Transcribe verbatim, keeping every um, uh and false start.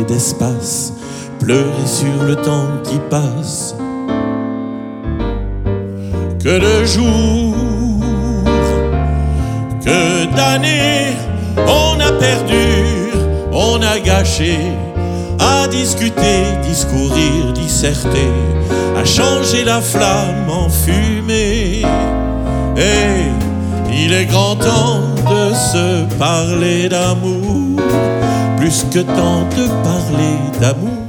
d'espace, pleurer sur le temps qui passe. Que de jours, que d'années, on a perdu, on a gâché, à discuter, discourir, disserter, à changer la flamme en fumée. Et il est grand temps de se parler d'amour, plus que temps de parler d'amour.